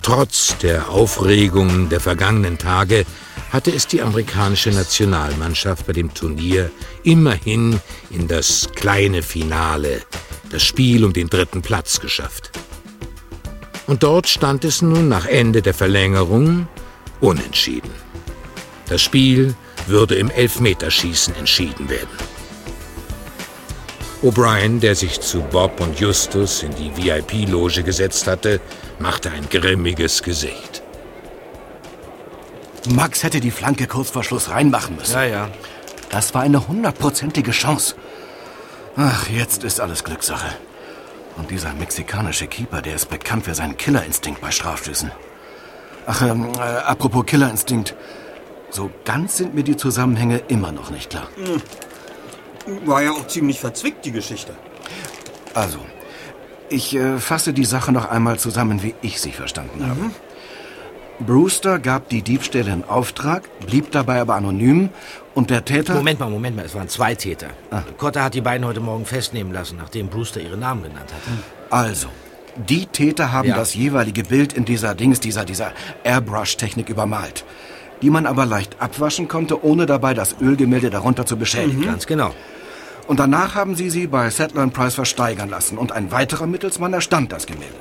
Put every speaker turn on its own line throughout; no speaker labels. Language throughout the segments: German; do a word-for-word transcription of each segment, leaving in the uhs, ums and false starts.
Trotz der Aufregung der vergangenen Tage hatte es die amerikanische Nationalmannschaft bei dem Turnier immerhin in das kleine Finale, das Spiel um den dritten Platz, geschafft. Und dort stand es nun nach Ende der Verlängerung unentschieden. Das Spiel würde im Elfmeterschießen entschieden werden. O'Brien, der sich zu Bob und Justus in die V I P-Loge gesetzt hatte, machte ein grimmiges Gesicht.
Max hätte die Flanke kurz vor Schluss reinmachen müssen.
Ja, ja.
Das war eine hundertprozentige Chance. Ach, jetzt ist alles Glückssache. Und dieser mexikanische Keeper, der ist bekannt für seinen Killerinstinkt bei Strafstößen. Ach, ähm, äh, apropos Killerinstinkt. So ganz sind mir die Zusammenhänge immer noch nicht klar.
War ja auch ziemlich verzwickt, die Geschichte.
Also, ich äh, fasse die Sache noch einmal zusammen, wie ich sie verstanden habe.
Mhm.
Brewster gab die Diebstähle in Auftrag, blieb dabei aber anonym und der Täter...
Moment mal, Moment mal, es waren zwei Täter.
Ah.
Cotter hat die beiden heute Morgen festnehmen lassen, nachdem Brewster ihre Namen genannt hatte.
Also, die Täter haben
Ja.
das jeweilige Bild in dieser Dings, dieser, dieser Airbrush-Technik übermalt, die man aber leicht abwaschen konnte, ohne dabei das Ölgemälde darunter zu beschädigen.
Ganz genau.
Und danach haben sie sie bei Sattler and Price versteigern lassen und ein weiterer Mittelsmann erstand das Gemälde.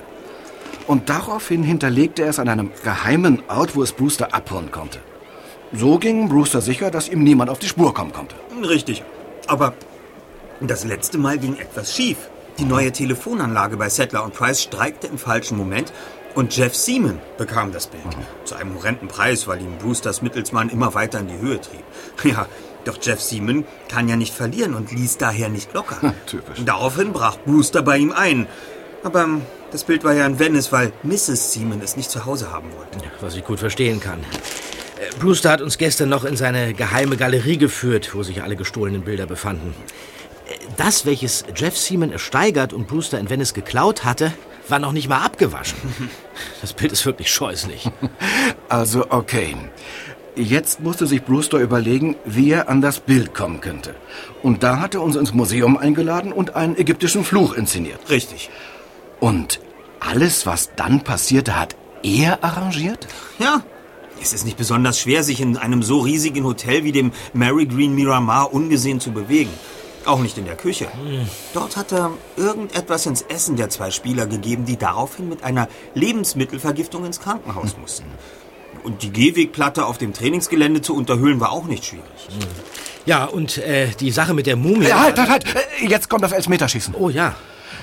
Und daraufhin hinterlegte er es an einem geheimen Ort, wo es Brewster abholen konnte. So ging Brewster sicher, dass ihm niemand auf die Spur kommen konnte.
Richtig. Aber das letzte Mal ging etwas schief. Die neue Telefonanlage bei Sattler und Price streikte im falschen Moment und Jeff Seaman bekam das Bild. Mhm. Zu einem horrenden Preis, weil ihn Brewsters Mittelsmann immer weiter in die Höhe trieb. Ja, doch Jeff Seaman kann ja nicht verlieren und ließ daher nicht locker.
Typisch.
Daraufhin brach Brewster bei ihm ein. Aber ähm, das Bild war ja in Venice, weil Misses Seaman es nicht zu Hause haben wollte.
Was ich gut verstehen kann. Äh, Brewster hat uns gestern noch in seine geheime Galerie geführt, wo sich alle gestohlenen Bilder befanden. Äh, Das, welches Jeff Seaman ersteigert und Brewster in Venice geklaut hatte, war noch nicht mal abgewaschen. Das Bild ist wirklich scheußlich.
Also, okay. Jetzt musste sich Brewster überlegen, wie er an das Bild kommen könnte. Und da hat er uns ins Museum eingeladen und einen ägyptischen Fluch inszeniert.
Richtig.
Und alles, was dann passierte, hat er arrangiert?
Ja, es ist nicht besonders schwer, sich in einem so riesigen Hotel wie dem Mary Green Miramar ungesehen zu bewegen. Auch nicht in der Küche. Dort hat er irgendetwas ins Essen der zwei Spieler gegeben, die daraufhin mit einer Lebensmittelvergiftung ins Krankenhaus mussten. Und die Gehwegplatte auf dem Trainingsgelände zu unterhöhlen war auch nicht schwierig.
Ja, und äh, die Sache mit der Mumie...
Ja, halt, halt, halt! Jetzt kommt das Elfmeterschießen.
Oh ja.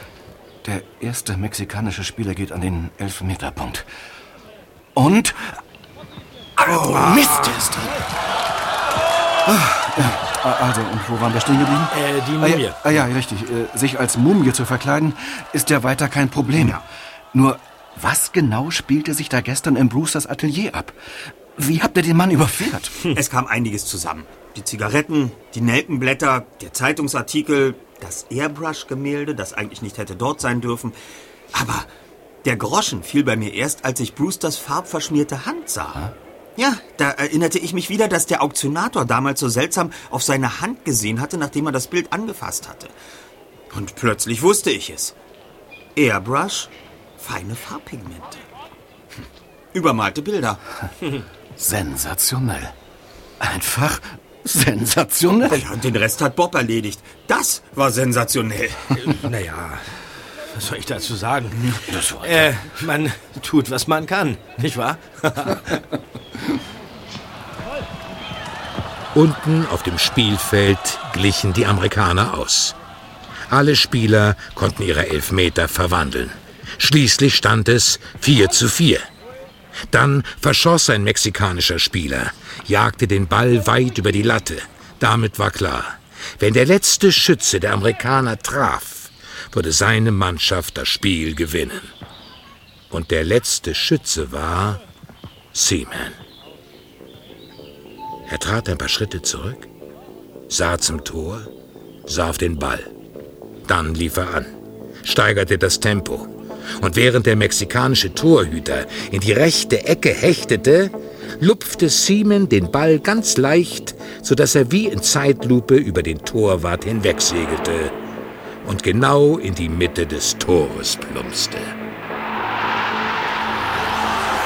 Der erste mexikanische Spieler geht an den Elfmeterpunkt. Und... Oh, Mist! Ist drin. Ah, ja, also, und wo waren wir stehen geblieben?
Äh, die
Ah,
Mumie.
ja, ah, ja, richtig. Äh, sich als Mumie zu verkleiden, ist ja weiter kein Problem.
Ja.
Nur, was genau spielte sich da gestern in Brewsters Atelier ab? Wie habt ihr den Mann überführt?
Es kam einiges zusammen. Die Zigaretten, die Nelkenblätter, der Zeitungsartikel, das Airbrush-Gemälde, das eigentlich nicht hätte dort sein dürfen. Aber der Groschen fiel bei mir erst, als ich Brewsters farbverschmierte Hand sah.
Ha?
Ja, da erinnerte ich mich wieder, dass der Auktionator damals so seltsam auf seine Hand gesehen hatte, nachdem er das Bild angefasst hatte. Und plötzlich wusste ich es. Airbrush, feine Farbpigmente. Hm. Übermalte Bilder.
Sensationell. Einfach sensationell.
Ja, und den Rest hat Bob erledigt. Das war sensationell.
Naja, was soll ich dazu sagen?
Das war
Äh, man tut, was man kann, nicht wahr?
Unten auf dem Spielfeld glichen die Amerikaner aus. Alle Spieler konnten ihre Elfmeter verwandeln. Schließlich stand es vier zu vier. Dann verschoss ein mexikanischer Spieler, jagte den Ball weit über die Latte. Damit war klar, wenn der letzte Schütze der Amerikaner traf, würde seine Mannschaft das Spiel gewinnen. Und der letzte Schütze war Seaman. Er trat ein paar Schritte zurück, sah zum Tor, sah auf den Ball. Dann lief er an, steigerte das Tempo. Und während der mexikanische Torhüter in die rechte Ecke hechtete, lupfte Seaman den Ball ganz leicht, sodass er wie in Zeitlupe über den Torwart hinwegsegelte und genau in die Mitte des Tores plumpste.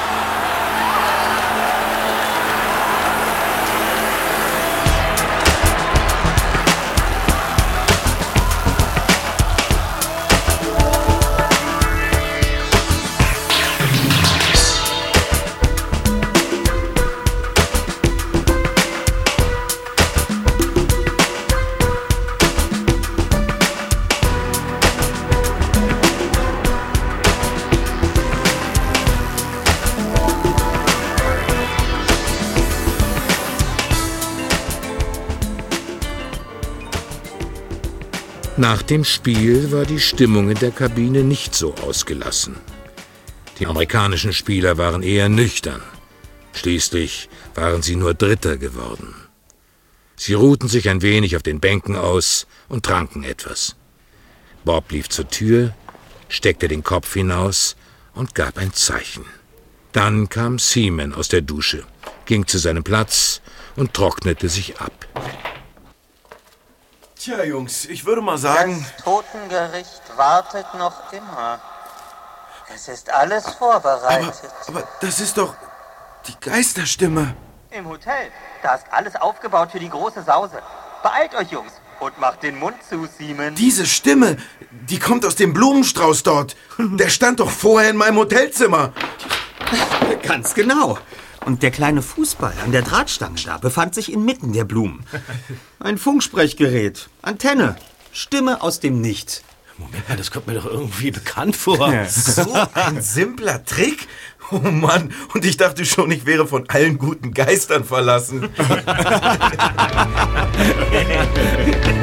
Nach dem Spiel war die Stimmung in der Kabine nicht so ausgelassen. Die amerikanischen Spieler waren eher nüchtern. Schließlich waren sie nur Dritter geworden. Sie ruhten sich ein wenig auf den Bänken aus und tranken etwas. Bob lief zur Tür, steckte den Kopf hinaus und gab ein Zeichen. Dann kam Seaman aus der Dusche, ging zu seinem Platz und trocknete sich ab.
Tja, Jungs, ich würde mal sagen...
Das Totengericht wartet noch immer. Es ist alles vorbereitet.
Aber, aber das ist doch die Geisterstimme.
Im Hotel. Da ist alles aufgebaut für die große Sause. Beeilt euch, Jungs, und macht den Mund zu, Seaman.
Diese Stimme, die kommt aus dem Blumenstrauß dort. Der stand doch vorher in meinem Hotelzimmer.
Ganz genau. Und der kleine Fußball an der Drahtstange da befand sich inmitten der Blumen. Ein Funksprechgerät, Antenne, Stimme aus dem Nichts.
Moment mal, das kommt mir doch irgendwie bekannt vor.
So ein simpler Trick? Oh Mann, und ich dachte schon, ich wäre von allen guten Geistern verlassen.